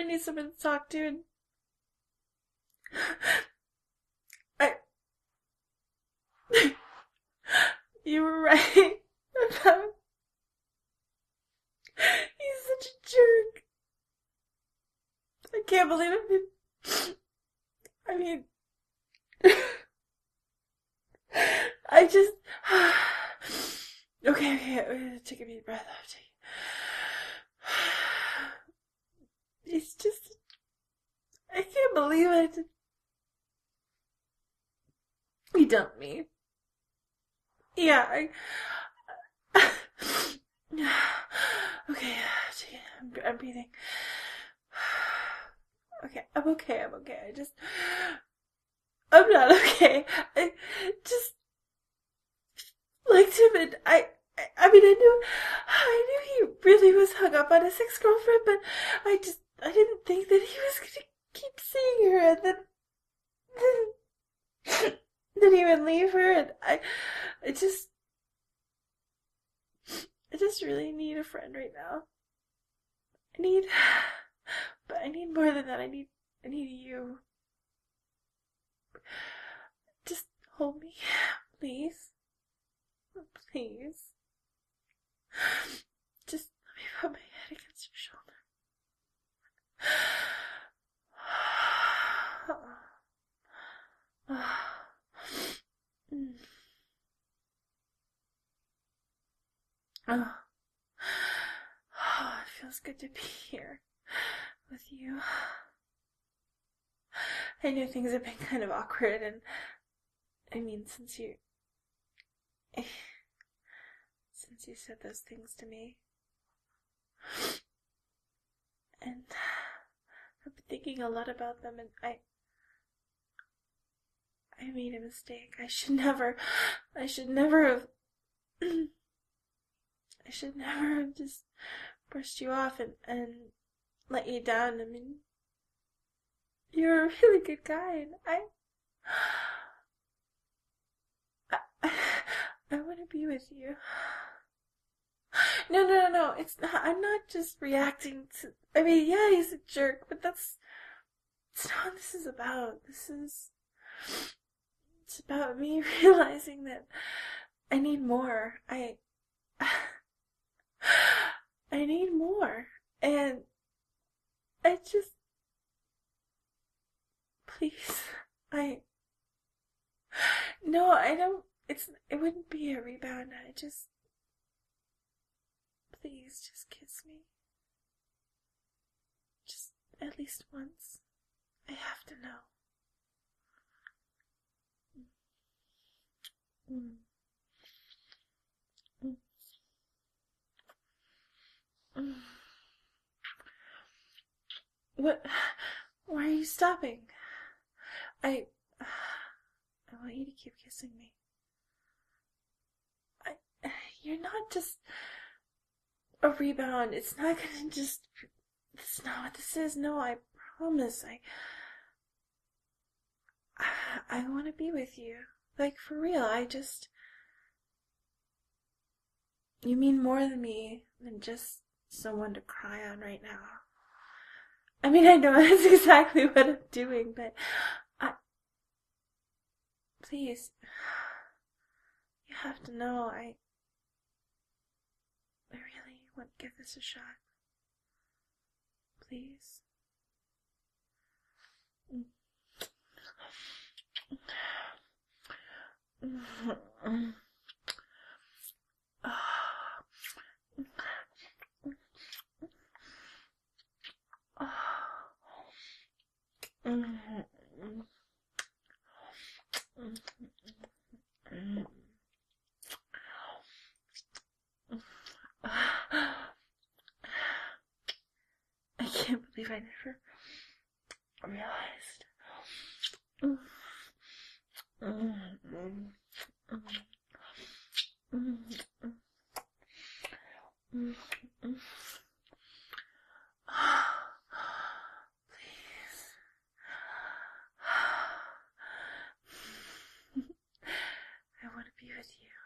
need someone to talk to, and I, you were right about, he's such a jerk. I can't believe it. I mean, I just, okay, take a deep breath. He's just, I can't believe it. He dumped me. Yeah, okay, I'm breathing. Okay, I'm okay. I'm not okay. I just liked him, and I mean, I knew he really was hung up on his ex-girlfriend, but I didn't think that he was gonna keep seeing her, and then he would leave her, and I just, I just really need a friend right now. I need, but I need more than that. I need you. Just hold me, please. Please. Just let me put my head against your shoulder. Oh, it feels good to be here with you. I know things have been kind of awkward, and I mean, since you said those things to me, and I've been thinking a lot about them, and I made a mistake. I should never have, I should never have just brushed you off and let you down. I mean, you're a really good guy, and I want to be with you. No. It's not. I'm not just reacting to. I mean, yeah, he's a jerk, but that's not what this is about. It's about me realizing that I need more. I need more, and I just, please, no, I don't. It wouldn't be a rebound. Please, just kiss me. Just at least once. I have to know. Mm. Mm. Mm. What? Why are you stopping? I want you to keep kissing me. You're not just a rebound. It's not gonna just. That's not what this is. No, I promise. I want to be with you. Like, for real. You mean more than me than just someone to cry on right now. I mean, I know that's exactly what I'm doing, but please, you have to know, I really want to give this a shot. Please. I can't believe I never realized. Please. I want to be with you.